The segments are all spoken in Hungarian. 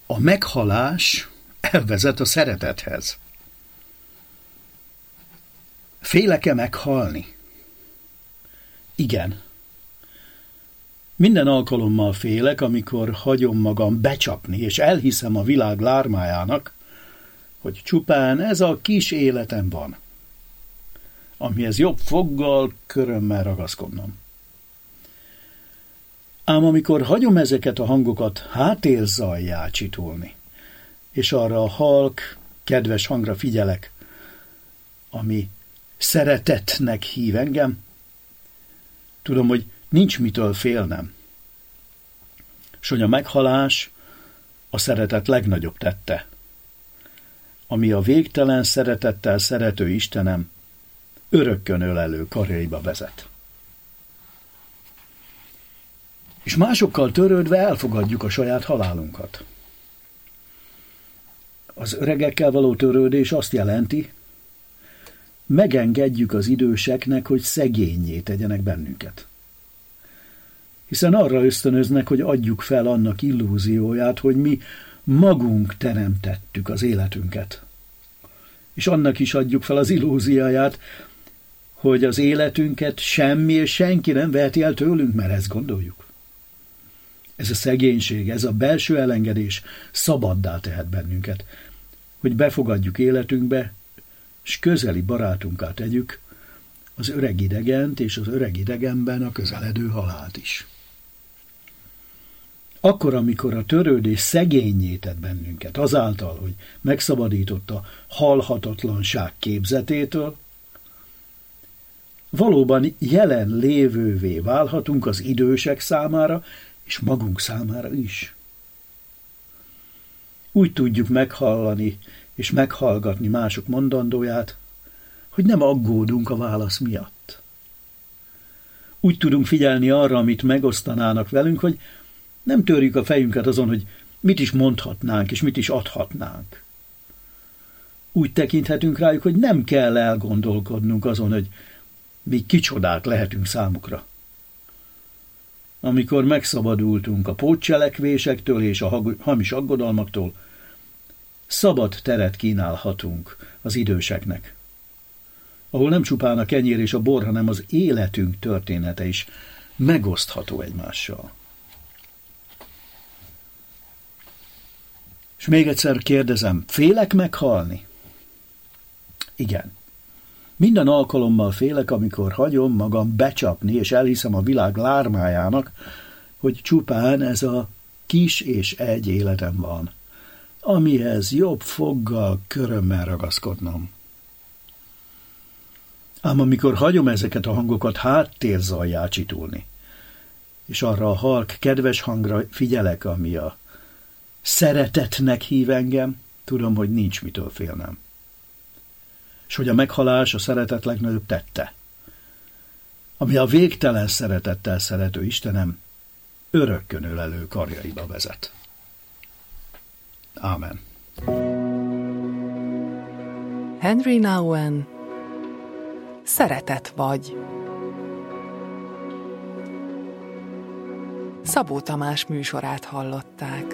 A meghalás elvezet a szeretethez. Félek-e meghalni? Igen. Minden alkalommal félek, amikor hagyom magam becsapni, és elhiszem a világ lármájának, hogy csupán ez a kis életem van, amihez jobb foggal, körömmel ragaszkodnom. Ám amikor hagyom ezeket a hangokat háttérzajjá csitulni, és arra a halk, kedves hangra figyelek, ami szeretetnek hív engem, tudom, hogy nincs mitől félnem, s hogy a meghalás a szeretet legnagyobb tette, ami a végtelen szeretettel szerető Istenem örökkön ölelő karjaiba vezet. És másokkal törődve elfogadjuk a saját halálunkat. Az öregekkel való törődés azt jelenti, megengedjük az időseknek, hogy szegénnyé tegyenek bennünket. Hiszen arra ösztönöznek, hogy adjuk fel annak illúzióját, hogy mi magunk teremtettük az életünket. És annak is adjuk fel az illúzióját, hogy az életünket semmi és senki nem veheti el tőlünk, mert ezt gondoljuk. Ez a szegénység, ez a belső elengedés szabaddá tehet bennünket, hogy befogadjuk életünkbe, s közeli barátunká tegyük az öreg idegent és az öreg idegenben a közeledő halált is. Akkor, amikor a törődés szegénnyé tett bennünket, azáltal, hogy megszabadított a halhatatlanság képzetétől, valóban jelen lévővé válhatunk az idősek számára, és magunk számára is. Úgy tudjuk meghallani és meghallgatni mások mondandóját, hogy nem aggódunk a válasz miatt. Úgy tudunk figyelni arra, amit megosztanának velünk, hogy nem törjük a fejünket azon, hogy mit is mondhatnánk és mit is adhatnánk. Úgy tekinthetünk rájuk, hogy nem kell elgondolkodnunk azon, hogy mi kicsodák lehetünk számukra. Amikor megszabadultunk a pótcselekvésektől és a hamis aggodalmaktól, szabad teret kínálhatunk az időseknek, ahol nem csupán a kenyér és a bor, hanem az életünk története is megosztható egymással. És még egyszer kérdezem, félek meghalni? Igen. Minden alkalommal félek, amikor hagyom magam becsapni, és elhiszem a világ lármájának, hogy csupán ez a kis és egy életem van, amihez jobb foggal, körömmel ragaszkodnom. Ám amikor hagyom ezeket a hangokat háttérzajjá csitulni, és arra a halk, kedves hangra figyelek, ami a szeretetnek hív engem, tudom, hogy nincs mitől félnem. És hogy a meghalás a szeretet legnagyobb tette, ami a végtelen szeretettel szerető Istenem örökkön ölelő karjaiba vezet. Ámen. Henry Nouwen, Szeretet vagy. Szabó Tamás műsorát hallották.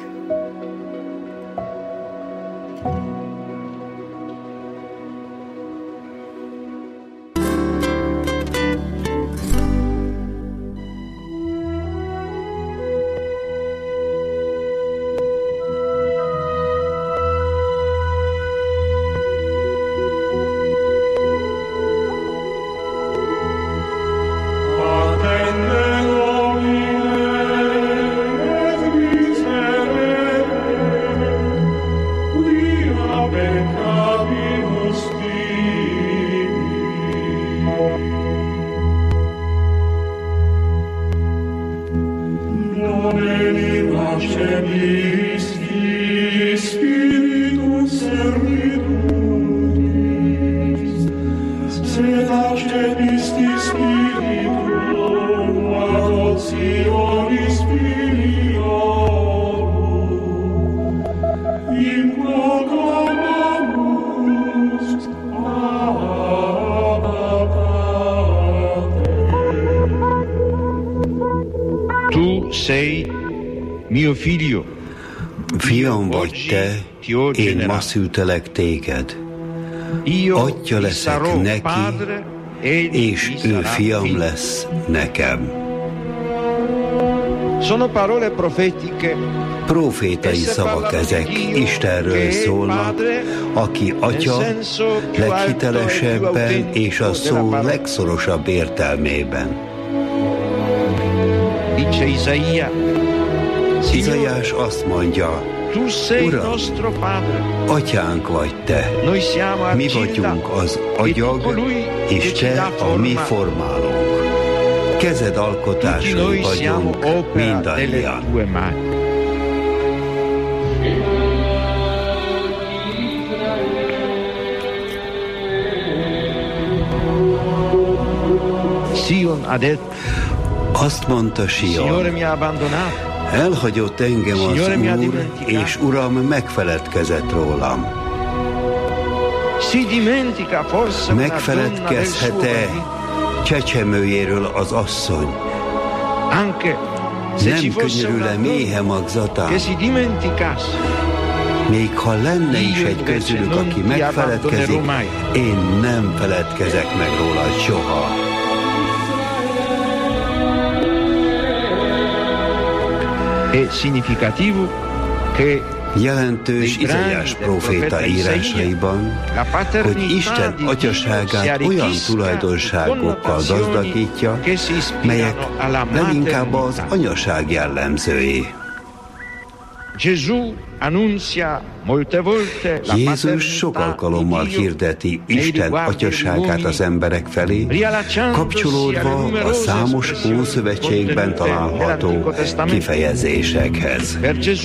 Tu sei mio figlio, Fiam vagy te, én ma szültelek téged. Atya leszek neki, és ő fiam lesz nekem. Profétai szavak ezek, Istenről szólnak, aki Atya leghitelesebben és a szó legszorosabb értelmében. Izaiás azt mondja, Uram, Atyánk vagy te, mi vagyunk az agyag, és te a mi formálónk. Kezed alkotásai vagyunk mindannyian. Azt mondta Sion, elhagyott engem az Úr, és Uram megfeledkezett rólam. Megfeledkezhet-e csecsemőjéről az asszony? Nem könyörül-e méhe magzatán? Még ha lenne is egy közülük, aki megfeledkezik, én nem feledkezek meg róla soha. Jelentős Izaiás próféta írásaiban, hogy Isten atyaságát olyan tulajdonságokkal gazdagítja, melyek leginkább az anyaság jellemzői. Jézus sok alkalommal hirdeti Isten atyaságát az emberek felé, kapcsolódva a számos Ószövetségben található kifejezésekhez.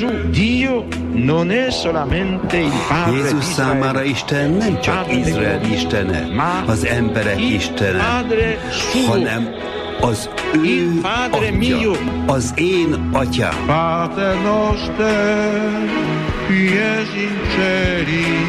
Jézus számára Isten nem csak Izrael istene, az emberek istene, hanem az ő Atya, az én Atyám. Pater noster, qui es in celi,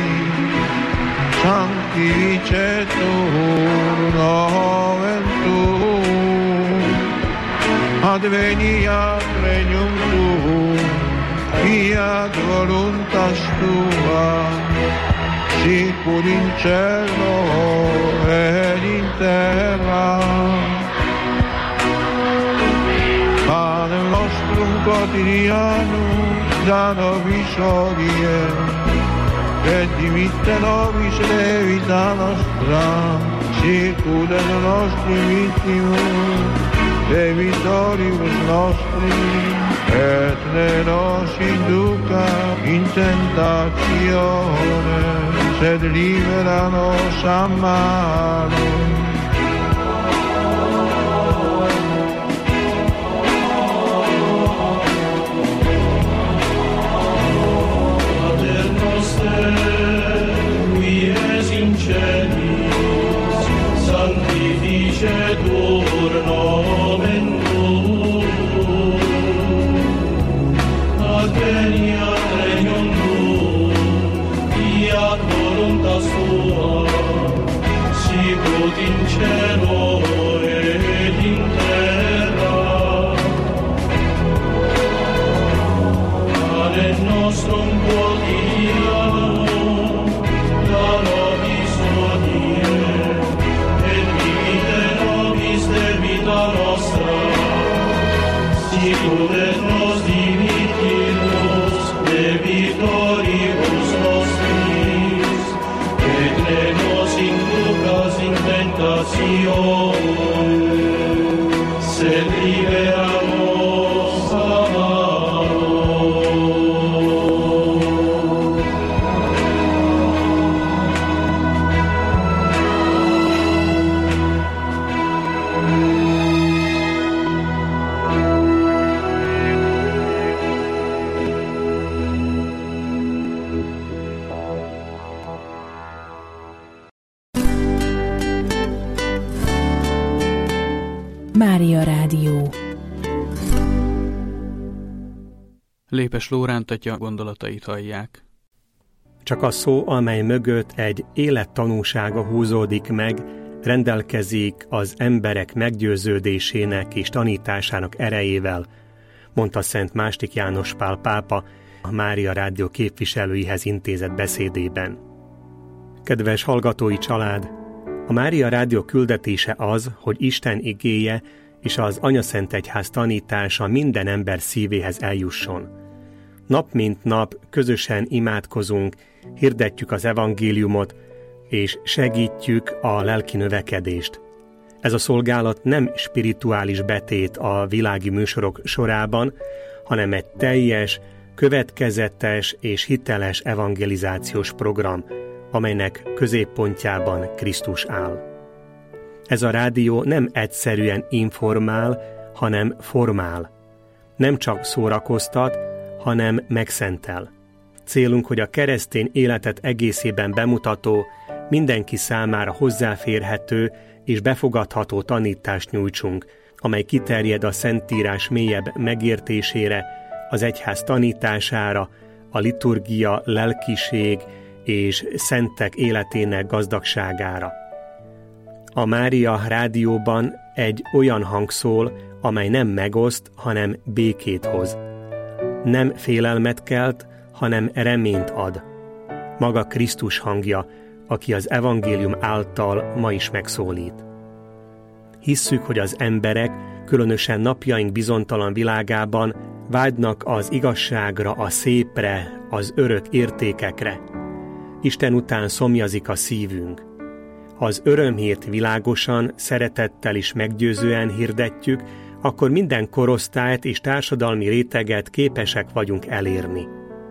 sanctificetur nomen tuum, adveniat regnum tuum, fiat voluntas tua, sicur in cielo et in terra. Panem nostrum quotidianum da nobis hodie, et dimitte nobis debita nostra, sicut et nostri victimus debitoribus nostri, et ne nos induca in tentatione, sed libera nos a malo. Sanctificetur nomen tuum, adveniat regnum tuum, fiat voluntas tua, sicut in cielo et in terra. Panem nostrum quotidianum da nobis hodie, debita nostra, sicut et nos dimittimus debitoribus nostris, et ne nos inducas in tentatione, sed libera nos a malo. Mária Rádió. Lépes Lóránt atya gondolatait hallják. Csak a szó, amely mögött egy élettanúsága húzódik meg, rendelkezik az emberek meggyőződésének és tanításának erejével, mondta Szent Mástik János Pál pápa, a Mária Rádió képviselőihez intézett beszédében. Kedves hallgatói család, a Mária Rádió küldetése az, hogy Isten igéje és az Anyaszentegyház tanítása minden ember szívéhez eljusson. Nap mint nap közösen imádkozunk, hirdetjük az evangéliumot, és segítjük a lelki növekedést. Ez a szolgálat nem spirituális betét a világi műsorok sorában, hanem egy teljes, következetes és hiteles evangelizációs program, amelynek középpontjában Krisztus áll. Ez a rádió nem egyszerűen informál, hanem formál. Nem csak szórakoztat, hanem megszentel. Célunk, hogy a keresztény életet egészében bemutató, mindenki számára hozzáférhető és befogadható tanítást nyújtsunk, amely kiterjed a Szentírás mélyebb megértésére, az egyház tanítására, a liturgia, lelkiség és szentek életének gazdagságára. A Mária Rádióban egy olyan hang szól, amely nem megoszt, hanem békét hoz. Nem félelmet kelt, hanem reményt ad. Maga Krisztus hangja, aki az evangélium által ma is megszólít. Hisszük, hogy az emberek, különösen napjaink bizonytalan világában vágynak az igazságra, a szépre, az örök értékekre. Isten után szomjazik a szívünk. Ha az örömhírt világosan, szeretettel is meggyőzően hirdetjük, akkor minden korosztályt és társadalmi réteget képesek vagyunk elérni.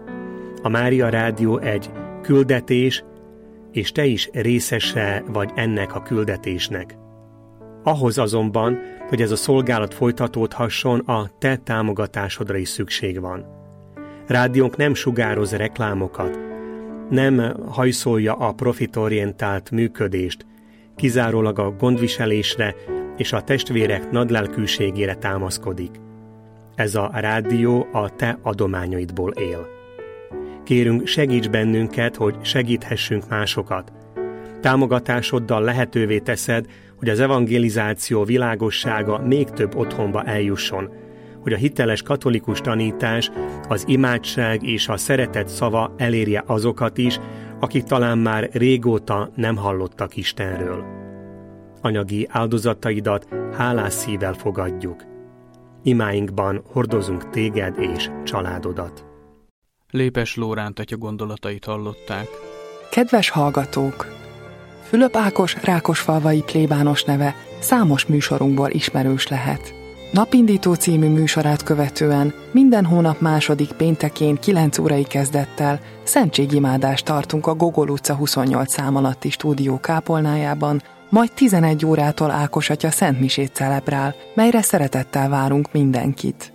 A Mária Rádió egy küldetés, és te is részese vagy ennek a küldetésnek. Ahhoz azonban, hogy ez a szolgálat folytatódhasson, a te támogatásodra is szükség van. Rádiónk nem sugároz reklámokat, nem hajszolja a profitorientált működést, kizárólag a gondviselésre és a testvérek nagylelkűségére támaszkodik. Ez a rádió a te adományaidból él. Kérünk, segíts bennünket, hogy segíthessünk másokat. Támogatásoddal lehetővé teszed, hogy az evangelizáció világossága még több otthonba eljusson, hogy a hiteles katolikus tanítás, az imádság és a szeretet szava elérje azokat is, akik talán már régóta nem hallottak Istenről. Anyagi áldozataidat hálás szívvel fogadjuk. Imáinkban hordozunk téged és családodat. Lépes Lóránt atya gondolatait hallották. Kedves hallgatók! Fülöp Ákos rákosfalvai plébános neve számos műsorunkból ismerős lehet. Napindító című műsorát követően minden hónap második péntekén 9 órai kezdettel szentségimádást tartunk a Gogol utca 28 szám alatti stúdió kápolnájában, majd 11 órától Ákos atya szentmisét celebrál, melyre szeretettel várunk mindenkit.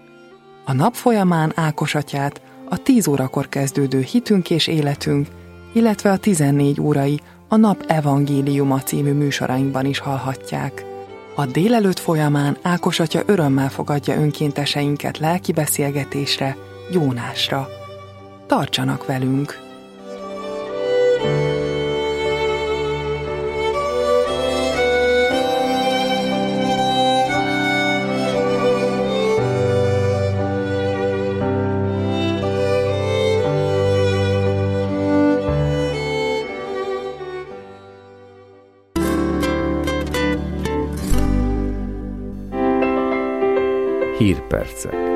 A nap folyamán Ákos atyát a 10 órakor kezdődő Hitünk és életünk, illetve a 14 órai a Nap Evangéliuma című műsorainkban is hallhatják. A délelőtt folyamán Ákos atya örömmel fogadja önkénteseinket lelki beszélgetésre, gyónásra. Tartsanak velünk! Hírpercek.